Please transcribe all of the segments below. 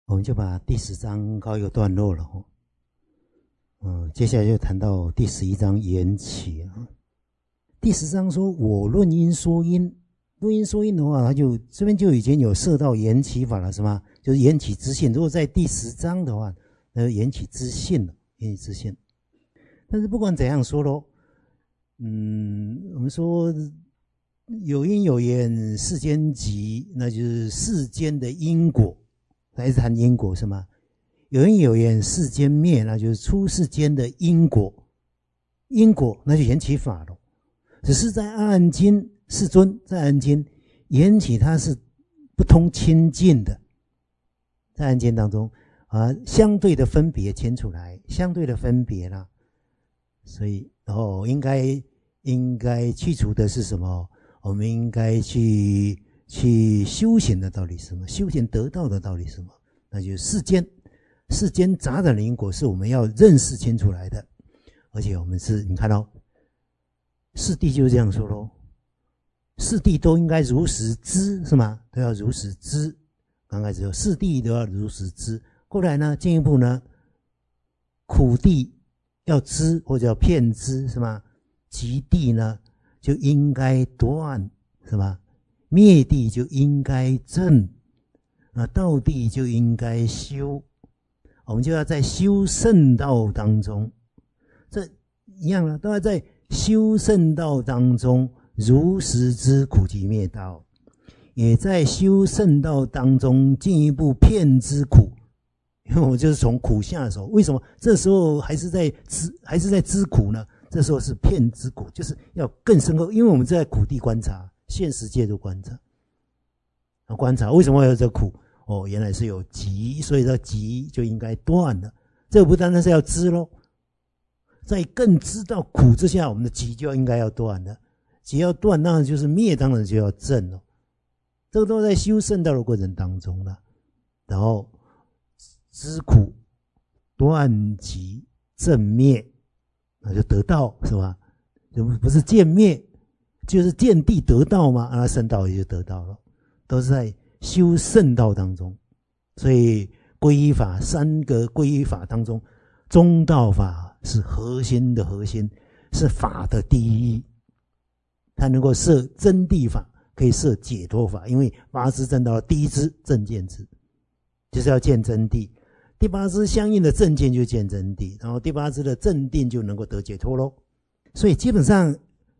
我们就把第10章告一个段落了。接下来就谈到第11章缘起。第10章说我论因说因，论因说因的话，它就这边就已经有涉到缘起法了，是吗？就是缘起之性。如果在第10章的话，那缘起之性了，缘起之性。但是不管怎样说咯，我们说有因有缘世间集，那就是世间的因果，还是谈因果是吗？有因有缘世间灭，那就是出世间的因果，因果那就缘起法了。只是在阿含经，世尊在阿含经缘起它是不通清净的，在阿含经当中相对的分别牵出来，相对的分别啦。所以应该去除的是什么？我们应该去修行的道理是什么？修行得到的道理是什么？那就是世间杂染的因果是我们要认识清楚来的。而且我们你看到四谛就是这样说咯，四谛都应该如实知，是吗？都要如实知。刚开始四谛都要如实知，过来呢进一步呢，苦谛要知或者要骗知，是吗？极谛呢就应该断，是吧？灭谛就应该正，道谛就应该修。我们就要在修圣道当中，这一样了，都要在修圣道当中如实知苦集灭道，也在修圣道当中进一步骗知苦。因为我就是从苦下手，为什么这时候还是在知苦呢？这时候是骗知苦，就是要更深刻，因为我们在苦地观察，现实界都观察为什么会有这苦？原来是有集，所以这集就应该断了。这不单单是要知咯，在更知道苦之下，我们的集就应该要断了。集要断，当然就是灭，当然就要正了。这个都在修圣道的过程当中了。然后知苦、断集、正灭，那就得道，是吧？就不是见灭，就是见地得道嘛。圣道也就得道了，都是在修圣道当中。所以皈依法，3个皈依法当中，中道法是核心的核心，是法的第一。它能够摄真谛法，可以摄解脱法，因为8支正道的第1支正见支，就是要见真谛。第8支相应的正见就见真谛，然后第8支的正定就能够得解脱咯。所以基本上，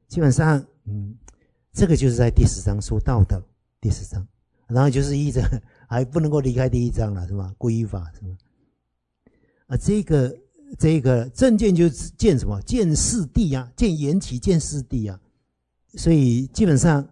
这个就是在第10章说到的第10章，然后就是依着还不能够离开第1章了，是吧？皈依法是吧？这个正见就是见什么？见四谛啊，见缘起，见四谛啊。所以基本上，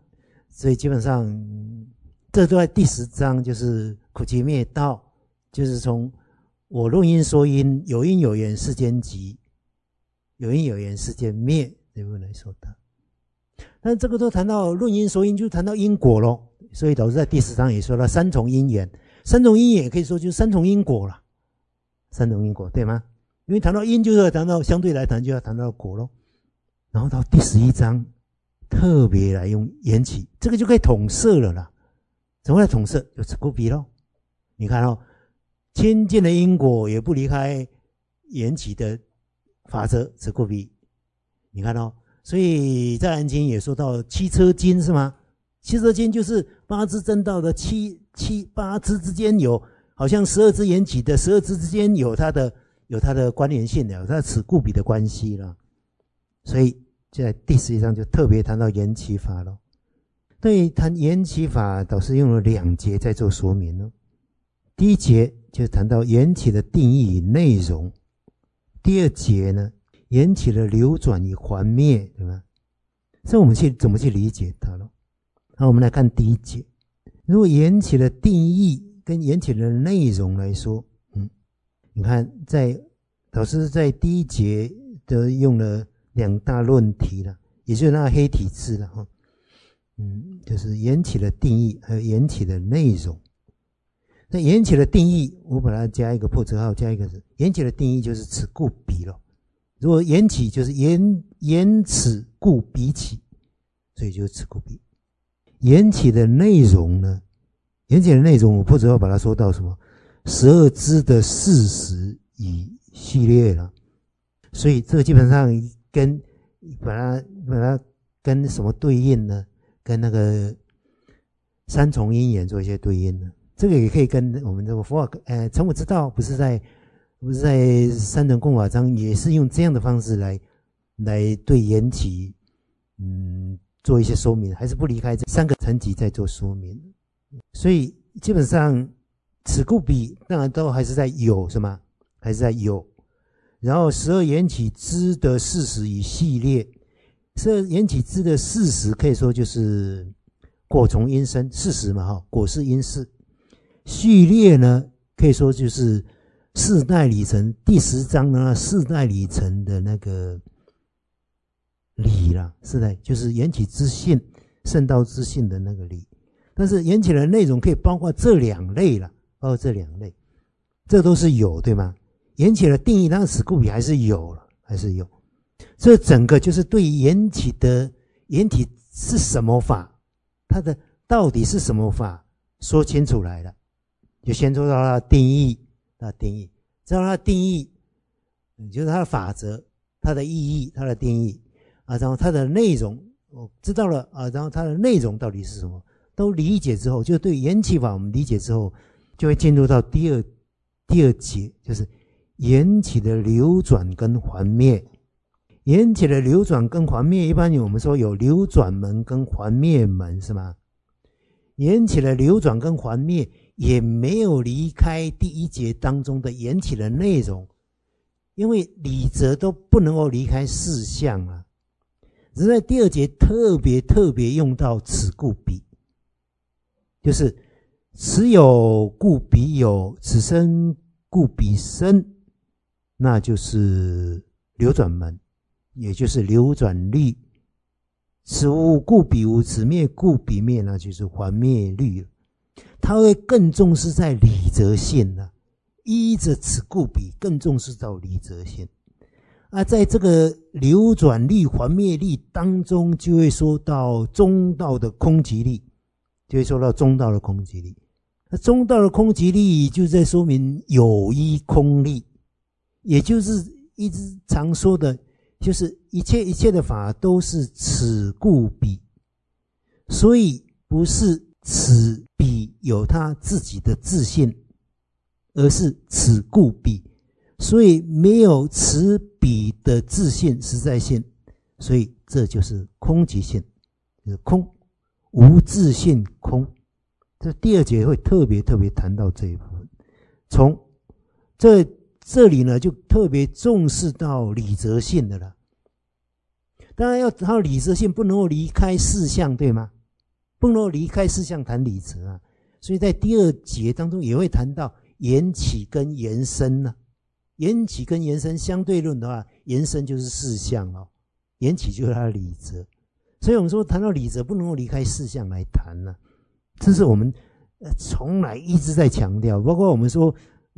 这都在第10章，就是苦集灭道，就是从我论因说因，有因有缘世间集，有因有缘世间灭这部分来说的。但这个都谈到论因说因，就谈到因果咯。所以导致在第10章也说到3重因缘，3重因缘也可以说就是3重因果了，3重因果对吗？因为谈到因，就是要谈到相对来谈就要谈到果咯。然后到第11章特别来用缘起，这个就可以统摄了啦。怎么来统摄？就持故彼咯。你看清净的因果也不离开缘起的法则，持故彼。你看所以在《含经》也说到七车经，是吗？七车经就是8支正道的8支之间有，好像12支缘起的12支之间有它的关联性的，有它的此故彼的关系了。所以在第11章就特别谈到缘起法了。对，谈缘起法，导师用了2节在做说明了。第1节就谈到缘起的定义与内容，第2节呢，缘起的流转与还灭，对吧？所以我们怎么去理解它了？好，我们来看第1节。如果缘起的定义跟缘起的内容来说，你看导师在第1节都用了2大论题了，也就是那个黑体字了就是缘起的定义还有缘起的内容。那缘起的定义，我把它加一个破折号，加一个字，缘起的定义就是此故彼了。如果缘起就是缘此故彼起，所以就是此故彼。缘起的内容呢？缘起的内容，我破折号把它说到什么？ 12支的事实与序列了。所以这个基本上跟把它跟什么对应呢？跟那个三重因缘做一些对应呢。这个也可以跟我们这个佛法成佛之道不是在三乘共法章也是用这样的方式来对缘起做一些说明，还是不离开这3个层级在做说明。所以基本上此故彼当然都还是在有，是吗？还是在有。然后12缘起支的事实与系列，12缘起支的事实可以说就是果从因生，事实嘛，果是因事。序列呢，可以说就是4代理程，第10章呢4代理程的那个理啦，4代就是缘起之性，圣道之性的那个理。但是缘起的内容可以包括这2类啦，包括这2类，这都是有，对吗？缘起的定义当然此故彼还是有了，还是有。这整个就是对缘起是什么法，它的到底是什么法说清楚来了，就先说到它的定义，知道它的定义，就是它的法则、它的意义、它的定义啊，然后它的内容知道了啊，然后它的内容到底是什么，都理解之后，就对缘起法我们理解之后，就会进入到第二节，就是缘起的流转跟还灭。缘起的流转跟还灭，一般我们说有流转门跟还灭门，是吗？缘起的流转跟还灭也没有离开第1节当中的缘起的内容，因为理则都不能够离开事项啊。只是在第2节特别用到此故彼，就是此有故彼有，此生故彼生，那就是流转门，也就是流转律。此无故彼无，此灭故彼灭，那就是还灭律了。他会更重视在理则性了，依着此故彼更重视到理则性。在这个流转律、还灭律当中，就会说到中道的空寂力，那中道的空寂力就在说明有依空力，也就是一直常说的，就是一切的法都是此故彼，所以不是此彼有他自己的自性，而是此故彼，所以没有此彼的自性实在性，所以这就是空寂性，就是空，无自性空。这第2节会特别谈到这一部分。从这里呢，就特别重视到理则性的了。当然要谈理则性，不能够离开事项，对吗？不能够离开事项谈理则啊。所以在第2节当中也会谈到缘起跟缘生啊。缘起跟缘生相对论的话，缘生就是事项哦，缘起就是它的理则。所以我们说谈到理则，不能够离开事项来谈啊。这是我们从来一直在强调，包括我们说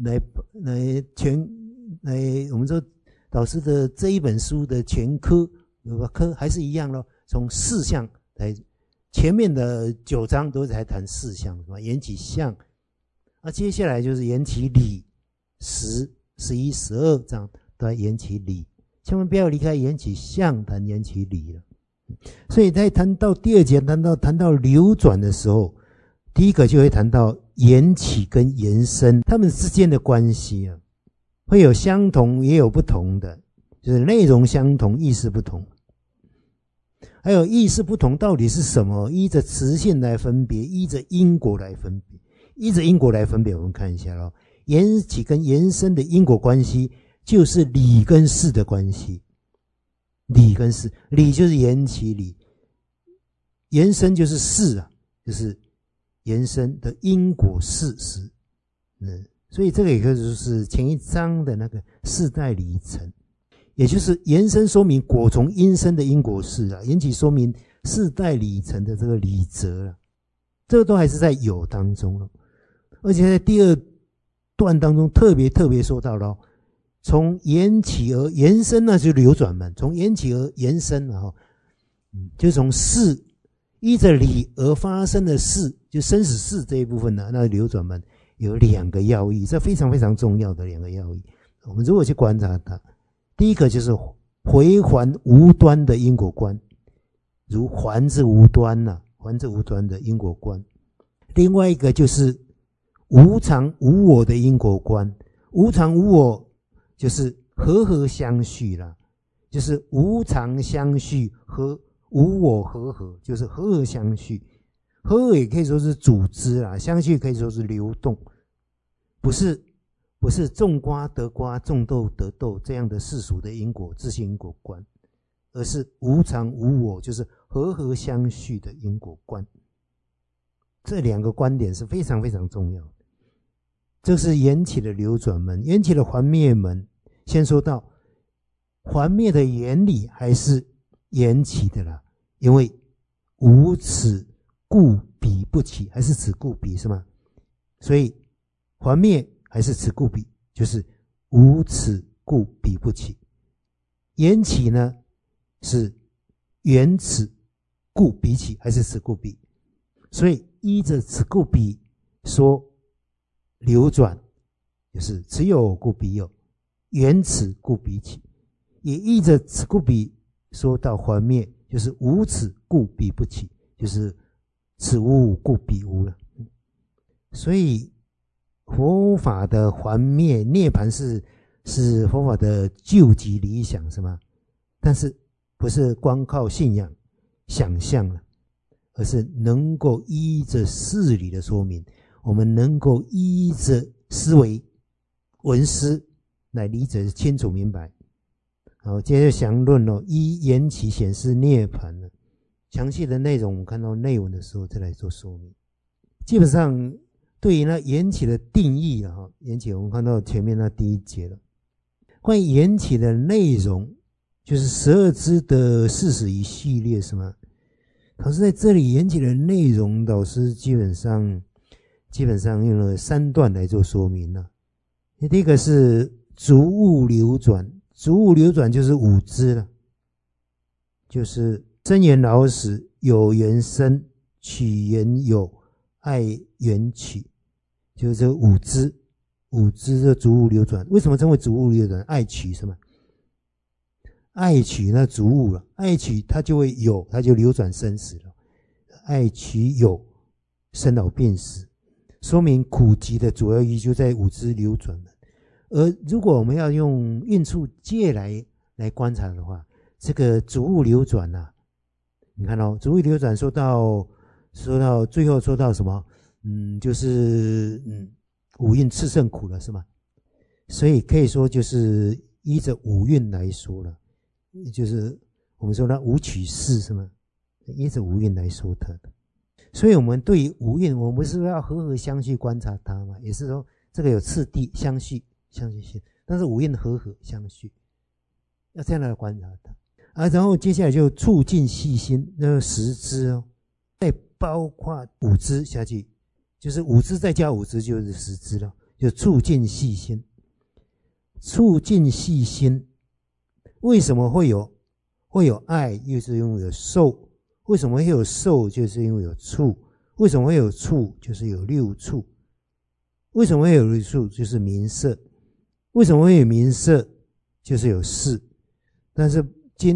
我们说导师的这一本书的全科还是一样咯，从事项来，前面的9章都在谈事项，什么缘起相，接下来就是缘起理，10、11、12章都在缘起理，千万不要离开缘起相谈缘起理了。所以在谈到第2节谈到流转的时候，第一个就会谈到缘起跟缘生他们之间的关系啊，会有相同也有不同的，就是内容相同，意思不同。还有意思不同到底是什么？依着磁性来分别，依着因果来分别。我们看一下咯，缘起跟缘生的因果关系就是理跟事的关系。理跟事，理就是缘起理，缘生就是事啊，就是缘生的因果事实。所以这个也就是前1章的那个4代理程，也就是缘生说明果从因生的因果事啊，缘起说明4代理程的这个理则啊，这个都还是在有当中了。而且在第2段当中特别说到了，从缘起而延伸，那就是流转门，从缘起而延伸，就从事依着理而发生的事，就生死事这一部分呢，那是流转门。 有2个要义，这非常非常重要的2个要义。我们如果去观察它，第一个就是回环无端的因果观，如环之无端啊，环之无端的因果观。另外一个就是无常无我的因果观，无常无我就是和合相续啦，就是无常相续和无我和合，就是和合相续。和合也可以说是组织啦，相续可以说是流动，不是种瓜得瓜，种豆得豆这样的世俗的因果自性因果观，而是无常无我，就是和合相续的因果观。这2个观点是非常非常重要的。这是缘起的流转门，缘起的还灭门。先说到还灭的原理还是缘起的啦，因为无此故彼不起，还是此故彼是吗？所以还灭还是此故彼，就是无此故彼不起。缘起呢是缘此故彼起，还是此故彼？所以依着此故彼说流转，就是此有故彼有，缘此故彼起；也依着此故彼说到还灭，就是无此故彼不起，就是此无故彼无了。所以佛法的还灭涅槃是佛法的究极理想，是吗？但是不是光靠信仰想象了，而是能够依着事理的说明，我们能够依着思维文思来理解清楚明白。好，接着详论依缘起显示涅槃了。详细的内容我们看到内文的时候再来做说明。基本上对于那缘起的定义啊，缘起我们看到前面那第1节了。关于缘起的内容，就是12支的40一系列是吗？老师在这里缘起的内容，老师基本上用了3段来做说明了。第一个是逐物流转，逐物流转就是5支了，就是生缘老死，有缘生，取缘有，爱缘取，就是这5支的逐物流转。为什么称为逐物流转？爱取是吗？爱取那逐物了，爱取它就会有，它就流转生死了。爱取有，生老病死，说明苦集的主要依就在5支流转了。而如果我们要用运处界来观察的话，这个逐物流转啊，你看逐物流转说到最后说到什么？就是五蕴炽盛苦了是吗？所以可以说就是依着五蕴来说了。就是我们说那五取四是吗？依着五蕴来说它的，所以我们对于五蕴，我们不是要和合相续观察它嘛？也是说这个有次第相续性，但是五蕴和合相续，要这样来观察它啊。然后接下来就促进细心，那10支哦，再包括5支下去，就是5支再加5支就是10支了，就促进细心，促进细心。为什么会有爱？又是因为有受。为什么会有受？就是因为有处。为什么会有处？就是有6处。为什么会有6处？就是名色。为什么会有名色？就是有事。但是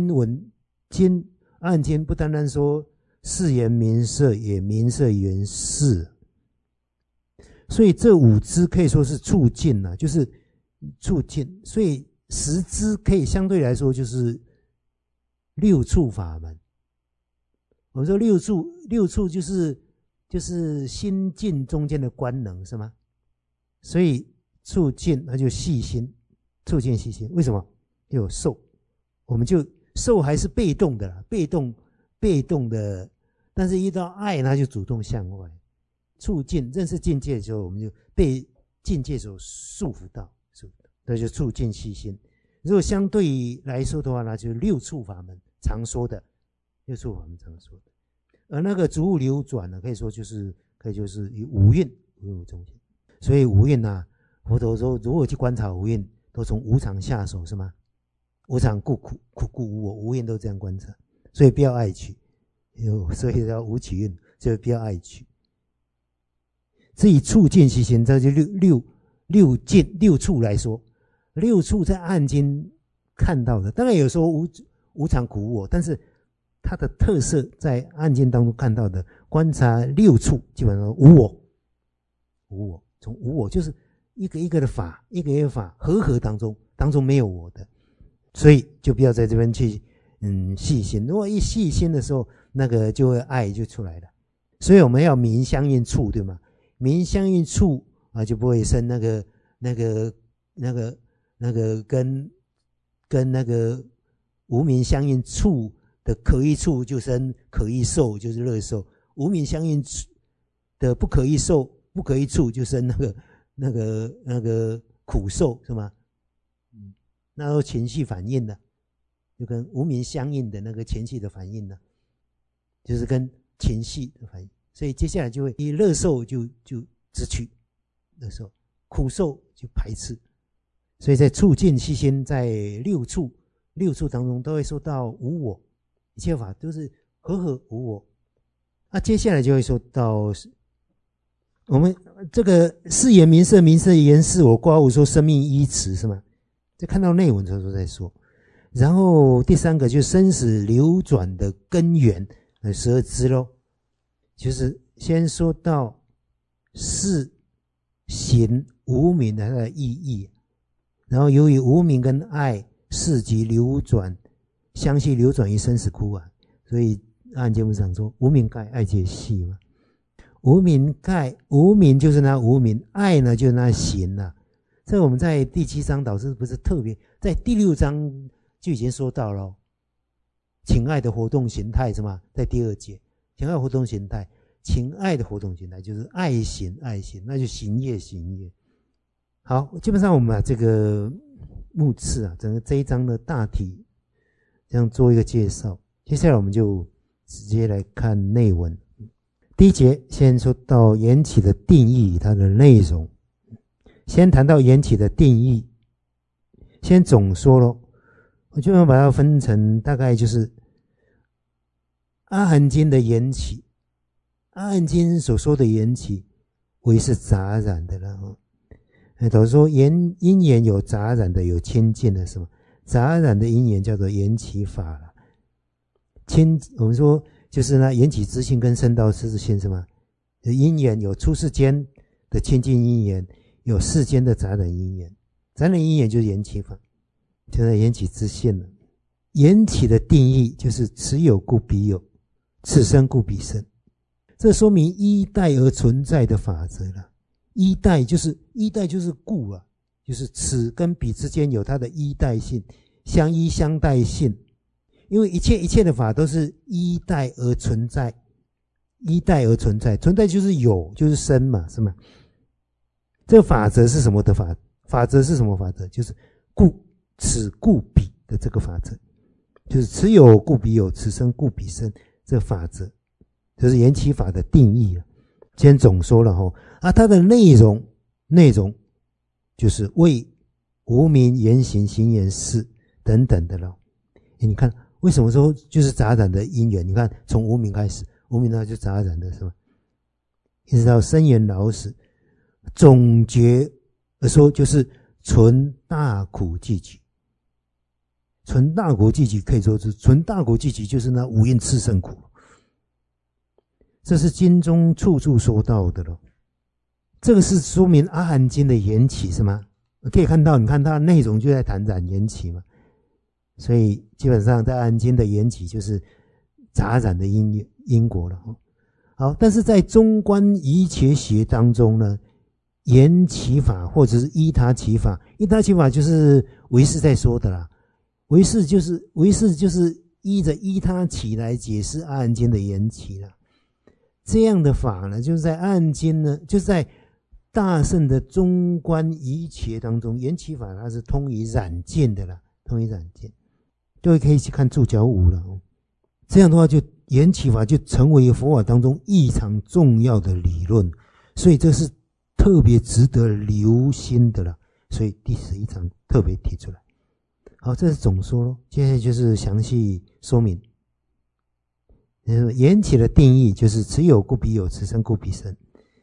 按经不单单说事缘名色，也名色缘事。所以这5支可以说是促进啊，就是促进。所以10支可以相对来说就是6处法门。我们说6处就是心境中间的官能是吗？所以促进那就细心，促进细心。为什么？有受，我们就受还是被动的啦，被动的，但是遇到爱它就主动向外。促进认识境界的时候，我们就被境界所束缚到。那就促进细心。如果相对来说的话，那就是6处法门常说的6处法门常说的。而那个逐物流转呢，可以就是以五蕴为中心。所以五蕴啊，佛陀说，如果去观察五蕴，都从无常下手是吗？无常故苦，苦故无我，五蕴都这样观察。所以不要爱取，所以要无取蕴，所以不要爱取。 至于处尽其心，这就六处来说，六处在暗经看到的，当然有时候无常苦无我，但是它的特色在暗经当中看到的，观察六处基本上无我，无我，从无我就是一个一个的法，一个一个法合当中没有我的，所以就不要在这边去细心。如果一细心的时候，那个就会爱就出来了。所以我们要明相应处，对吗？明相应处啊，就不会生那个跟那个无明相应处的可意处，就生可意受，就是乐受；无明相应的不可意受、不可意处，就生那个苦受，是吗？那时候情绪反应呢，就跟无明相应的那个情绪的反应呢，就是跟情绪的反应。所以接下来就会以乐受就直取，乐受苦受就排斥。所以在处尽其心，在六处当中都会说到无我，一切法都是和无我。接下来就会说到我们这个四言明色，明色言是我刮无说生命依持，是吗？就看到内文的时候再说。然后第三个就是生死流转的根源，12支咯，就是先说到事行无明的它的意义，然后由于无明跟爱事即流转，相续流转于生死苦海，所以按节目上说无明盖爱皆系嘛。无明盖，无明就是那无明，爱呢就是那行啊。这我们在第7章导师不是特别，在第6章就已经说到了情爱的活动形态，是吗？在第2节，情爱活动形态，情爱的活动形态就是爱行，那就行业。好，基本上我们把这个目次啊，整个这一章的大体这样做一个介绍。接下来我们就直接来看内文。第1节先说到缘起的定义，它的内容。先谈到缘起的定义，先总说咯，我就把它分成大概就是阿含经的缘起。阿含经所说的缘起为是杂染的了。导师说因缘有杂染的，有清净的，是吗？杂染的因缘叫做缘起法了。我们说就是那缘起之性跟生道之性，是吗？因缘有出世间的清净因缘，有世间的杂染因缘。杂染因缘就是缘起法，就是缘起之性了。缘起的定义就是此有故彼有，此生故彼生。这说明依代而存在的法则了。依代就是故啊，就是此跟彼之间有它的依代性，相依相代性。因为一切的法都是依代而存在，存在就是有，就是生嘛，是吗？这个法则是什么的法则是什么法则？就是此故彼的这个法则，就是此有故彼有，此生故彼生，这个法则就是缘起法的定义了。先总说了它的内容就是为无明言行行言事等等的了。你看为什么说就是杂染的因缘？你看从无明开始，无明它就杂染的，是吗？一直到生缘老死，总结而说就是存大苦寂集。存大苦寂集可以说是存大苦寂集，就是那五蕴炽盛苦。这是经中处处说到的了。这个是说明阿含经的缘起，是吗？可以看到，你看它的内容就在谈染缘起嘛。所以基本上在阿含经的缘起就是杂染的因果了。好，但是在中观一切学当中呢，缘起法或者是依他起法，依他起法就是唯识在说的啦。唯识就是依着依他起来解释阿含经的缘起啦。这样的法呢，就是在阿含经呢，就是在大乘的中观一切当中，缘起法它是通于染见的啦，通于染见。各位可以去看注脚5了。这样的话，就缘起法就成为佛法当中异常重要的理论，所以这是特别值得留心的了。所以第11章特别提出来。好，这是总说咯，接下来就是详细说明。缘起的定义就是此有故彼有，此生故彼生。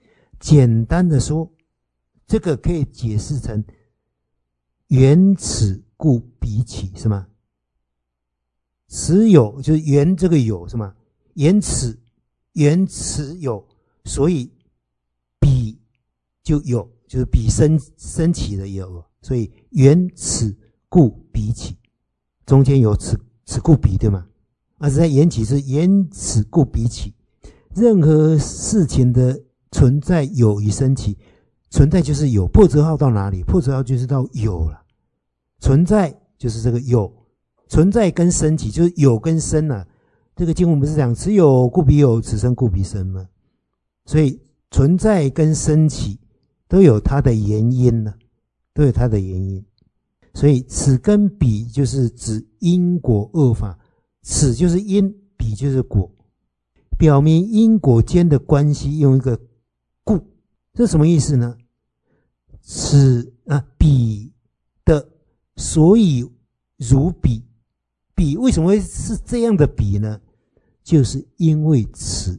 简单的说，这个可以解释成缘此故彼起，是吗？此有就是缘这个有，是吗？缘此有，所以彼就有，就是彼生起的有，所以缘此故彼起，中间有此故彼，对吗？而是在缘起是缘此故彼起，任何事情的存在有与生起，存在就是有，破折号到哪里？破折号就是到有了，存在就是这个有，存在跟生起就是有跟生啊。这个经文不是讲此有故彼有，此生故彼生吗？所以存在跟生起都有它的原因了，都有它的原因。所以此跟彼就是指因果二法，此就是因，彼就是果，表明因果间的关系用一个故，这什么意思呢？彼的所以如彼，彼为什么会是这样的彼呢？就是因为此，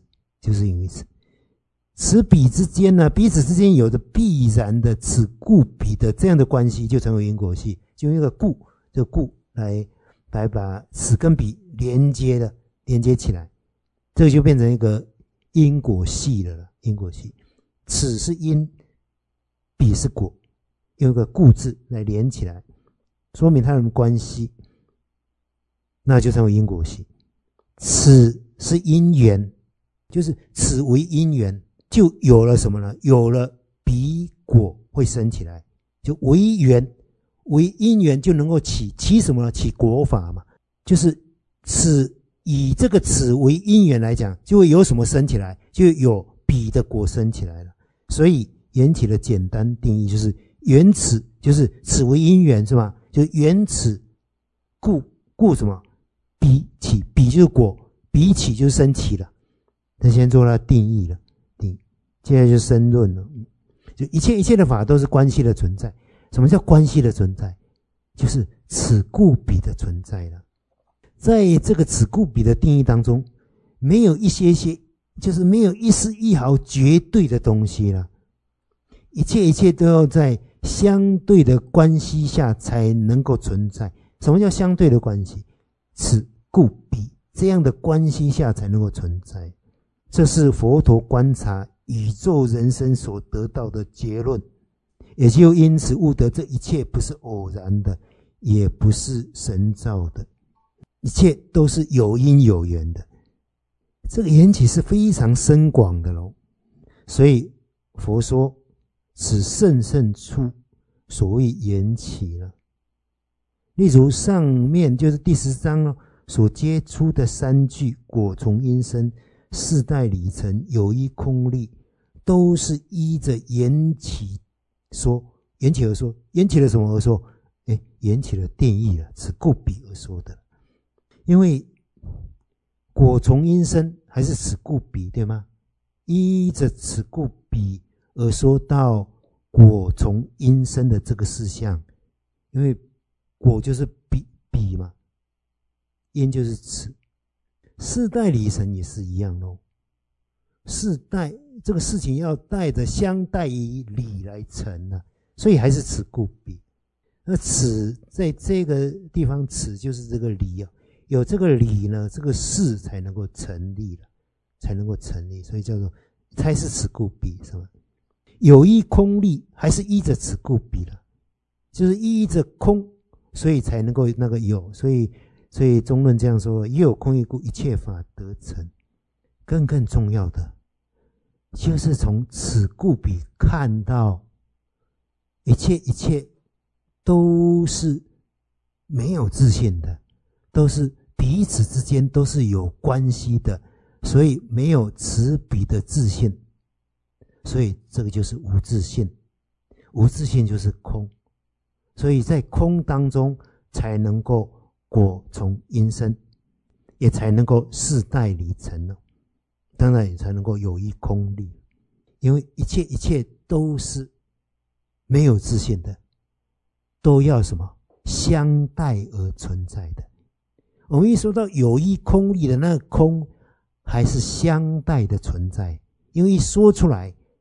此彼之间呢，彼此之间有着必然的此故彼的这样的关系，就成为因果系，就用一个故，这个故来把此跟彼连接起来，这个就变成一个因果系了。因果系，此是因，彼是果，用一个故字来连起来，说明它们的关系，那就成为因果系。此是因缘，就是此为因缘，就有了什么呢？有了彼果会生起来，就为缘，为因缘就能够起什么呢？起果法嘛，就是以这个此为因缘来讲，就会有什么生起来？就有彼的果生起来了。所以缘起的简单定义就是缘此，就是此为因缘，是吧？就缘此故什么？彼起，彼就是果，彼起就是生起了。他先做了定义了，接下来就申论了。就一切的法都是关系的存在。什么叫关系的存在？就是此故彼的存在了。在这个此故彼的定义当中，没有一些就是没有一丝一毫绝对的东西了。一切都要在相对的关系下才能够存在。什么叫相对的关系？此故彼这样的关系下才能够存在。这是佛陀观察宇宙人生所得到的结论，也就因此悟得这一切不是偶然的，也不是神造的，一切都是有因有缘的。这个缘起是非常深广的咯。所以佛说此甚出，所谓缘起了。例如上面就是第10章所接出的3句果从因生、4代理成、有依空力，都是依着缘起说，缘起而说，缘起了什么而说？缘起了定义了，此故彼而说的。因为果从因生还是此故彼，对吗？依着此故彼而说到果从因生的这个事项，因为果就是彼嘛，因就是此。4代理成也是一样咯。4代这个事情要带着相待于理来成啊，所以还是此故彼。那此在这个地方，此就是这个理啊，有这个理呢，这个事才能够成立了，才能够成立，所以叫做才是此故彼，是吗？有依空力还是依着此故彼了，就是依着空，所以才能够那个有，所以中论这样说：亦有空亦故，一切法得成。更重要的，就是从此故彼看到一切都是没有自性的，都是彼此之间都是有关系的，所以没有此彼的自性，所以这个就是无自性。无自性就是空，所以在空当中才能够果从因生，也才能够4代理成了，当然也才能够有依空力。因为一切都是没有自性的，都要什么？相待而存在的。我们一说到有依空力的那个空，还是相待的存在，因为一说出来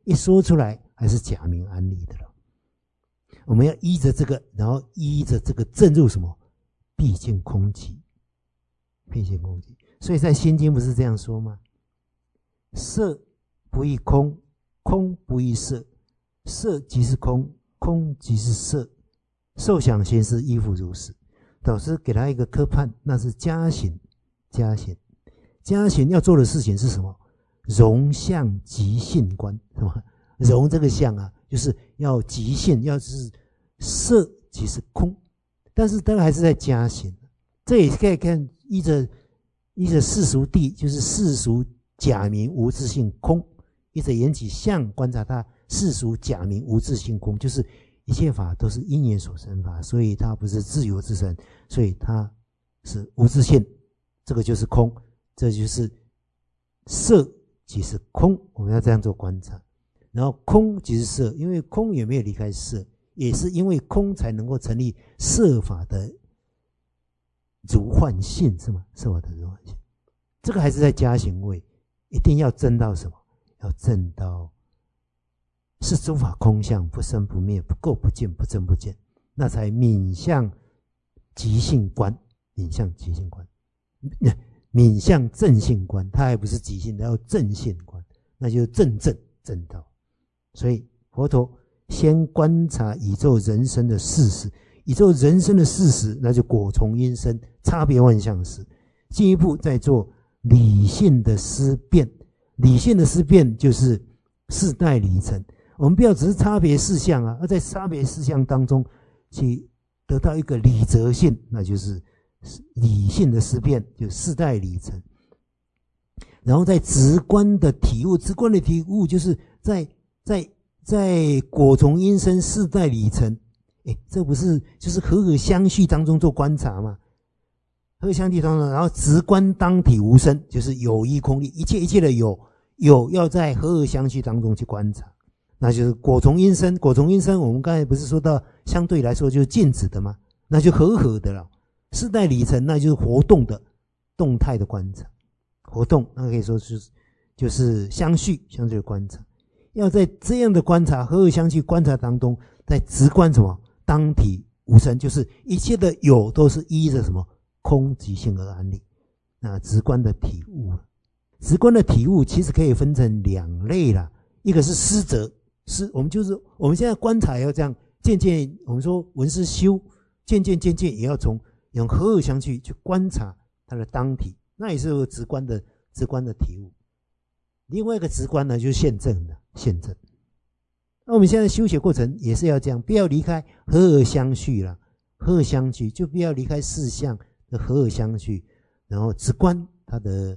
一说出来还是假名安立的了。我们要依着这个，然后依着这个证入什么？毕竟空寂，毕竟空寂。所以在《心经》不是这样说吗？色不异空，空不异色，色即是空，空即是色，受想行识亦复如是。导师给他一个科判，那是加行，加行，加行要做的事情是什么？容相即性观，是吧？容这个相啊，就是要即性，要是色即是空，但是当然还是在加行。这也可以看依着世俗谛，就是世俗假名无自性空，依着缘起相观察它世俗假名无自性空，就是一切法都是因缘所生法，所以它不是自由自生，所以它是无自性，这个就是空，这就是色即是空，我们要这样做观察。然后空即是色，因为空也没有离开色，也是因为空才能够成立色法的如幻性，是吗？色法的如幻性，这个还是在加行位，一定要证到什么？要证到是诸法空相，不生不灭，不垢不净，不增不减，那才泯相即性观，泯相即性观，泯相正性观，它还不是即性，它要正性观，那就是正道。所以佛陀先观察宇宙人生的事实，宇宙人生的事实，那就果从因生，差别万象时，进一步再做理性的思辨。理性的思辨就是四代理成，我们不要只是差别事项啊，而在差别事项当中去得到一个理则性，那就是理性的思辨，就四代理成。然后在直观的体悟，直观的体悟就是在果从因生四代理成，这不是就是和合相续当中做观察吗？和合相续当中，然后直观当体无生，就是有依空力，一切的有要在和合相续当中去观察，那就是果从因生。果从因生，我们刚才不是说到相对来说就是静止的吗？那就和合的了。四代理成，那就是活动的动态的观察，活动那可以说就是相续的观察。要在这样的观察和合相续观察当中，在直观什么？当体无生，就是一切的有都是依着什么？空即性而安立。那直观的体悟，直观的体悟其实可以分成两类啦，一个是思则，我们现在观察要这样，渐渐我们说闻思修，渐渐也要用和合相续去观察它的当体，那也是有直观的体悟。另外一个直观呢，就是现证的现证。那我们现在修学过程也是要这样，不要离开和合相续啦，和合相续就不要离开四项的和合相续，然后直观它的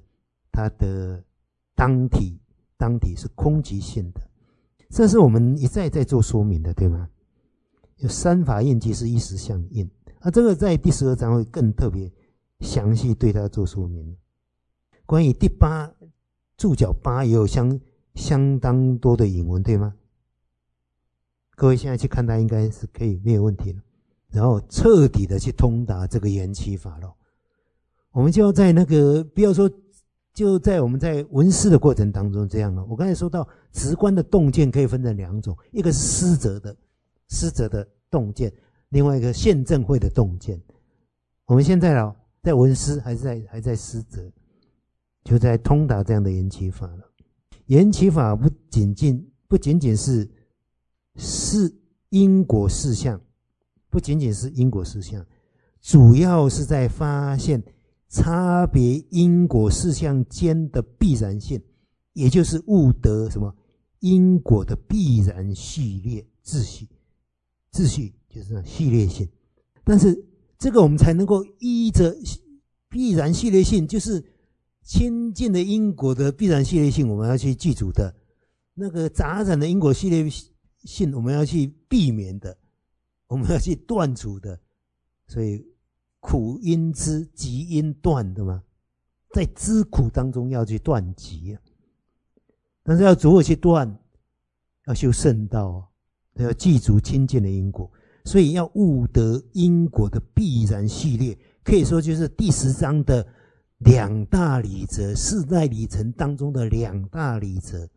当体是空即性的，这是我们一再在做说明的，对吗？有三法印即是一时相应，这个在第12章会更特别详细对它做说明。关于第8注脚8也有相当多的引文，对吗？各位现在去看它应该是可以没有问题了，然后彻底的去通达这个缘起法了。我们就要在那个不要说就在我们在闻思的过程当中这样了。我刚才说到直观的洞见可以分成两种，一个是思则的洞见，另外一个现证会的洞见。我们现在在闻思还在思则，就在通达这样的缘起法了。缘起法不仅仅是因果事项，不仅仅是因果事项，主要是在发现差别因果事项间的必然性，也就是悟得什么因果的必然序列秩序就是序列性。但是这个我们才能够依着必然序列性，就是亲近的因果的必然序列性，我们要去记住的，那个杂染的因果序列性我们要去避免的，我们要去断除的。所以苦因知，集因断，对吗？在知苦当中要去断集啊，但是要如何去断？要修圣道，要记住亲近的因果，所以要悟得因果的必然序列，可以说就是第10章的两大理则，四代理成当中的两大理则，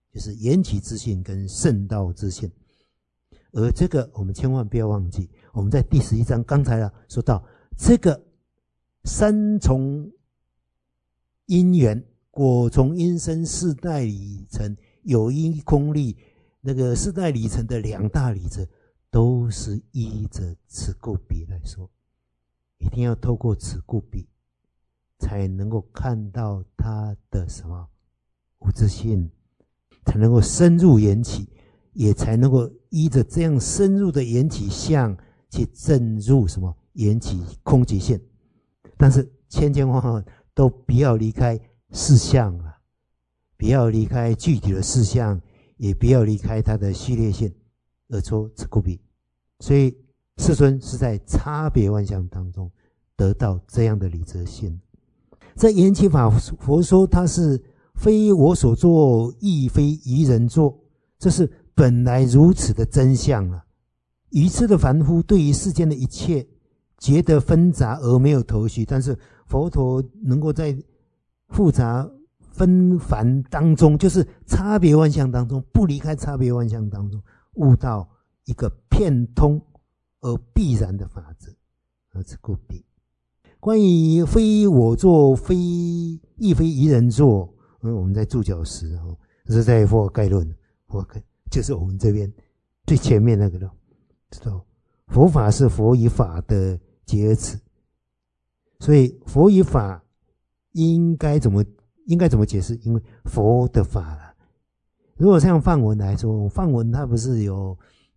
就是缘起之性跟圣道之性。而这个我们千万不要忘记，我们在第11章刚才说到这个三重因缘、果从因生、四代理成、有因空力，那个四代理成的2大理则，都是依着此故彼来说，一定要透过此故彼，才能够看到它的什么无自性，才能够深入缘起，也才能够依着这样深入的缘起相去证入什么缘起空即性。但是千万万都不要离开事项啊，不要离开具体的事项，也不要离开它的序列性而说此故彼。所以世尊是在差别万象当中得到这样的理则性。在缘起法，佛说它是非我所作，亦非愚人作，这是本来如此的真相了。愚痴的凡夫对于世间的一切觉得纷杂而没有头绪，但是佛陀能够在复杂纷繁当中，就是差别万象当中，不离开差别万象当中，悟到一个遍通而必然的法则，而此故彼。关于非我作，亦非愚人作，我们在注脚时是在佛概论，就是我们这边最前面那个了，知道佛法是佛与法的结合词，所以佛与法应该怎么解释？因为佛的法啦，如果像梵文来说，梵文它不是有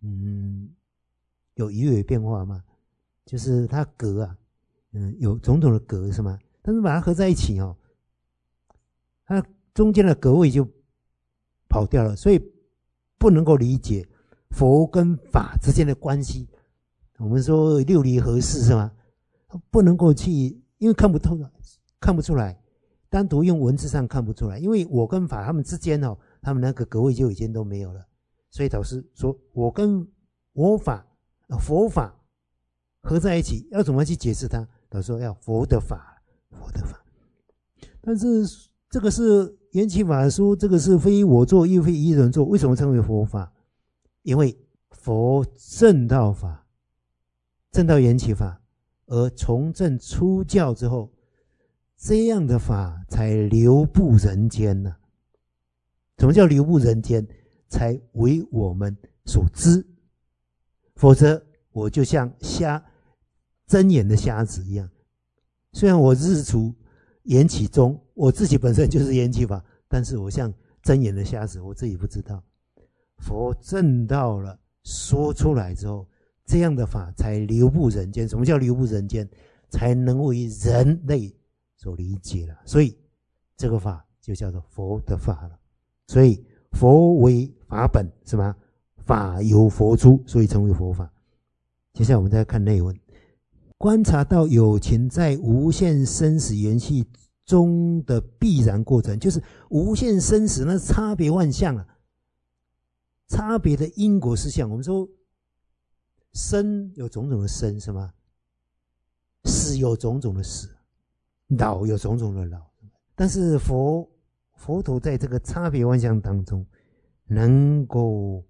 语尾变化吗？就是它格啊，有种种的格是吗？但是把它合在一起它中间的格位就跑掉了，所以不能够理解佛跟法之间的关系。我们说六离合事是吗？不能够去，因为看不出来，单独用文字上看不出来，因为我跟法他们之间他们那个格位就已经都没有了，所以导师说我跟我法佛法合在一起，要怎么去解释它？导师说要佛的法。但是这个是缘起法说，这个是非我作，亦非愚人作。为什么称为佛法？因为佛证道法，证道缘起法，而从证出教之后，这样的法才流布人间呢。什么叫流布人间？才为我们所知，否则我就像睁眼的瞎子一样。虽然我日处缘起中，我自己本身就是缘起法，但是我像睁眼的瞎子，我自己不知道。佛证到了，说出来之后，这样的法才流布人间。什么叫流布人间？才能为人类所理解了。所以这个法就叫做佛的法了。所以佛为法本，是吗？法由佛出，所以称为佛法。接下来我们再看内文，观察到有情在无限生死缘起中的必然过程，就是无限生死那差别万象啊，差别的因果事项。我们说生有种种的生，是吗？死有种种的死，老有种种的老。但是佛陀在这个差别万象当中，能够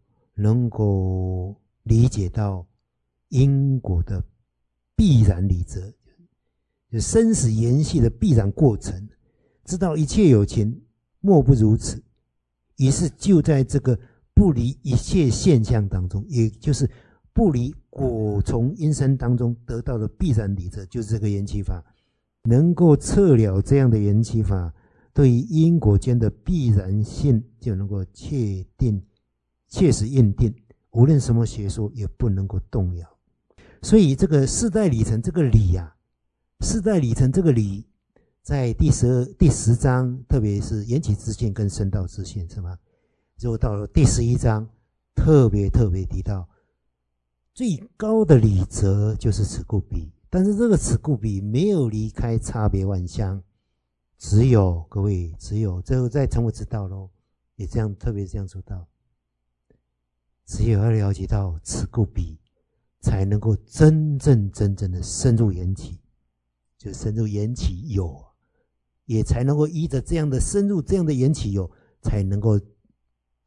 理解到因果的必然理则，就生死缘起的必然过程，知道一切有情莫不如此。于是就在这个不离一切现象当中，也就是不离果从因生当中得到的必然理则，就是这个缘起法。能够测了这样的缘起法，对于因果间的必然性就能够切实认定，无论什么学说也不能够动摇。所以这个四代理成这个理啊，四代理成这个理，在第10章，特别是缘起之性跟圣道之性，是吗？结果到了第11章，特别提到最高的理则就是此故彼，但是这个此故彼没有离开差别万象，只有最后再成为之道咯，也这样特别这样说到，只有要了解到此故彼，才能够真正的深入缘起，就深入缘起有，也才能够依着这样的深入这样的缘起有，才能够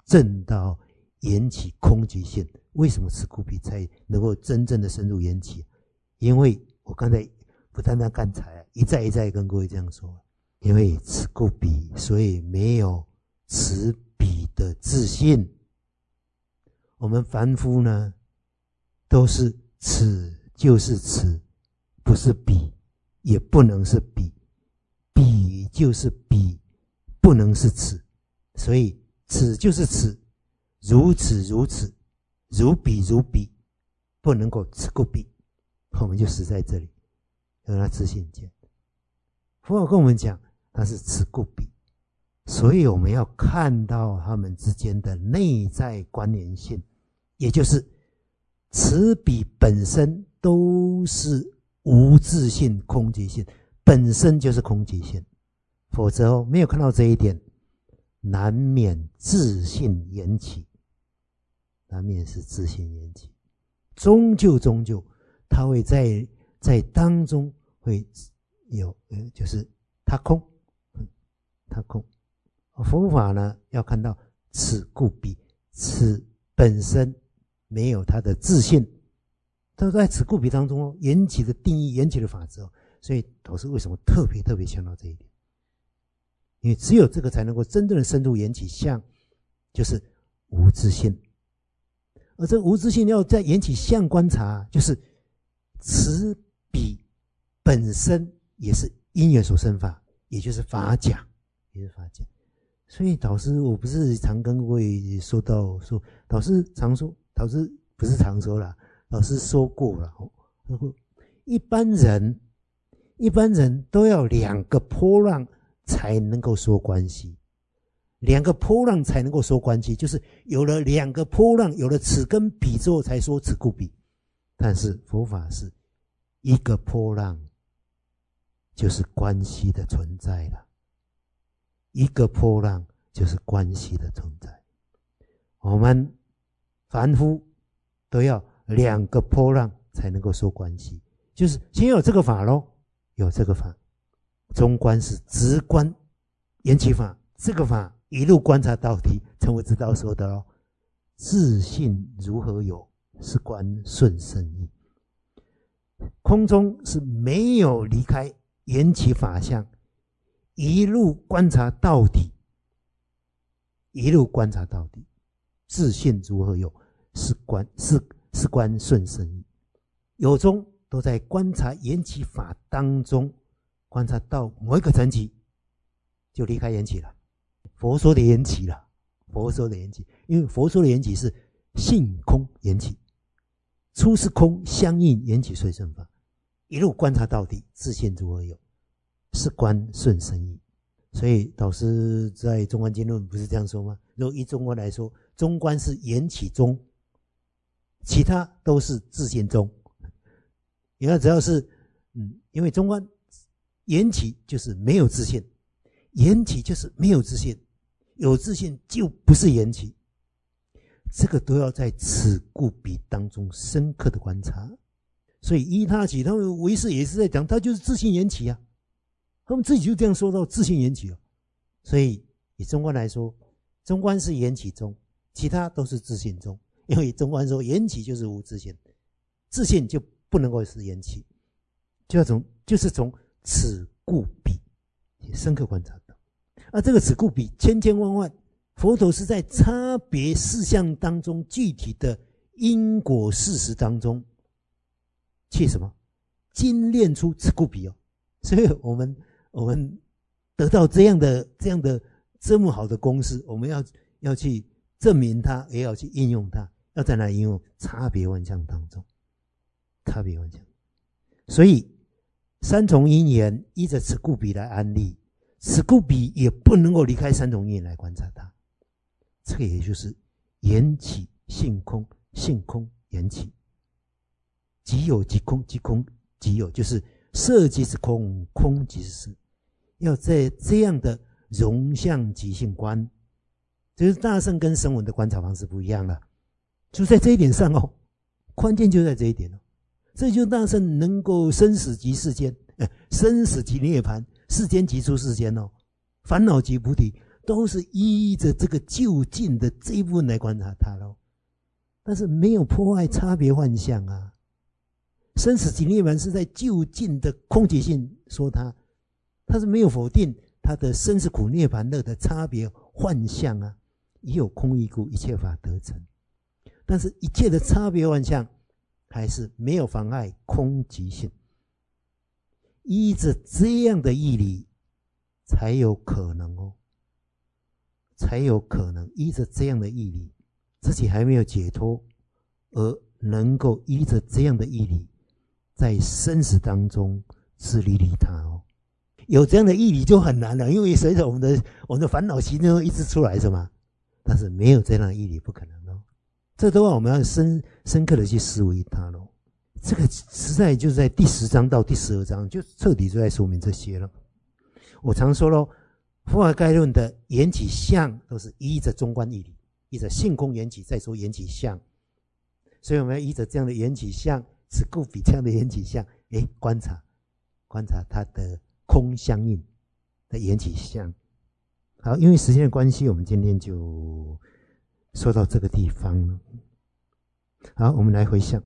证到缘起空即性。为什么此故彼才能够真正的深入缘起？因为我刚才不单单刚才一再一再跟各位这样说，因为此故彼，所以没有此彼的自信。我们凡夫呢，都是此就是此，不是彼，也不能是彼，彼就是彼，不能是此，所以此就是此，如此如此，如彼如彼，不能够此故彼。我们就死在这里，让他自信见。佛法跟我们讲，它是此故彼，所以我们要看到他们之间的内在关联性，也就是此彼本身都是无自性空即性，本身就是空即性。否则没有看到这一点，难免自性缘起，难免是自性缘起，终究它会在当中会有就是它空，它空。佛法呢，要看到此故彼，此本身没有它的自性，都在此故彼当中缘起的定义，缘起的法则。所以导师为什么特别强调这一点？因为只有这个才能够真正的深入缘起相，就是无自性。而这无自性要在缘起相观察，就是此彼本身也是因缘所生法，也就是法假，也是法假。所以导师我不是常跟各位说到说，导师常说，导师不是常说啦，导师说过了，一般人都要两个波浪才能够说关系，两个波浪才能够说关系，就是有了两个波浪，有了此跟彼之后才说此故彼。但是佛法是一个波浪就是关系的存在了，一个波浪就是关系的存在。我们凡夫都要两个波浪才能够说关系，就是先有这个法咯，有这个法，中观是直观缘起法，这个法一路观察到底，成为知道说的咯，自信如何有，是观顺生意。空中是没有离开缘起法相，一路观察到底，一路观察到底，自信如何有，是观顺生意。有中都在观察缘起法当中，观察到某一个层级，就离开缘起了。佛说的缘起了，佛说的缘起，因为佛说的缘起是性空缘起，出是空，相应缘起随生法，一路观察到底，自信如何有，是观顺生意。所以导师在中观经论不是这样说吗？如果以中观来说，中观是缘起中，其他都是自性中。因为只要是因为中观缘起就是没有自性，缘起就是没有自性，有自性就不是缘起，这个都要在此故彼当中深刻的观察。所以依他起，他们唯识也是在讲，他就是自性缘起啊，他们自己就这样说到自性缘起啊。所以以中观来说，中观是缘起中，其他都是自性中，因为中观说缘起就是无自性，自性就不能够是缘起，就是从此故彼深刻观察到。而这个此故彼千千万万，佛陀是在差别事项当中，具体的因果事实当中去什么精炼出此故彼哦。所以我们得到这样的这么好的公式，我们要去证明它，也要去应用它。要在哪里应用？差别万象当中，差别万象。所以三重因缘依着此故彼来安立，此故彼也不能够离开三重因缘来观察它。这个也就是缘起性空，性空缘起，即有即空，即空即有，就是色即是空，空即是色。要在这样的容相即性观，就是大乘跟声闻的观察方式不一样了，就在这一点上哦，关键就在这一点哦。这就是大乘能够生死即世间，生死即涅槃，世间即出世间哦，烦恼即菩提， 都是依着这个就近的这一部分来观察它咯。但是没有破坏差别幻象啊。生死即涅槃是在就近的空寂性说它是没有否定它的生死苦涅槃乐的差别幻象啊。已有空义故，一切法得成。但是一切的差别幻象还是没有妨碍空寂性。依着这样的义理才有可能哦，才有可能依着这样的义理，自己还没有解脱，而能够依着这样的义理，在生死当中自利利他哦。有这样的义理就很难了，因为随着我们的烦恼习就一直出来是吗？但是没有这样的义理不可能哦。这的话我们要深刻的去思维它咯。这个实在就是在第10章到第12章就彻底就在说明这些了。我常说咯，佛法概论的缘起相都是依着中观义理，依着性空缘起再说缘起相，所以我们要依着这样的缘起相，此故彼这样的缘起相，观察它的空相应的缘起相。好，因为时间的关系，我们今天就说到这个地方了。好，我们来回向。